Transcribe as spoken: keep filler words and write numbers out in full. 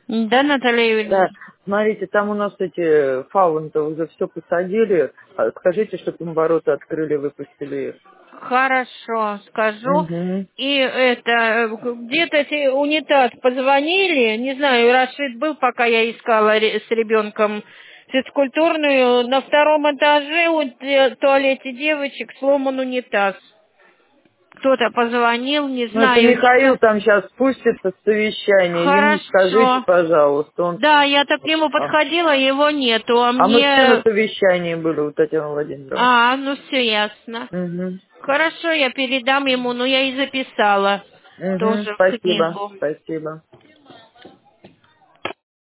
Да, Наталья Да, Юрьевна? смотрите, там у нас эти фаунты уже все посадили. А скажите, чтобы им ворота открыли, выпустили их. Хорошо, скажу. Угу. И это, где-то эти унитаз позвонили, не знаю, Рашид был, пока я искала ре- с ребенком физкультурную, на втором этаже у те- туалете девочек сломан унитаз. Кто-то позвонил, не Ну, это знаю, Михаил никак. там сейчас спустится с совещания. Ему скажите, Хорошо. пожалуйста. Он... Да, я так к нему А, подходила, его нету, а а мы все на мне... совещании были у Татьяны Владимировны. А, ну все ясно. Угу. Хорошо, я передам ему, ну я и записала Угу. тоже в Спасибо. книгу. Спасибо.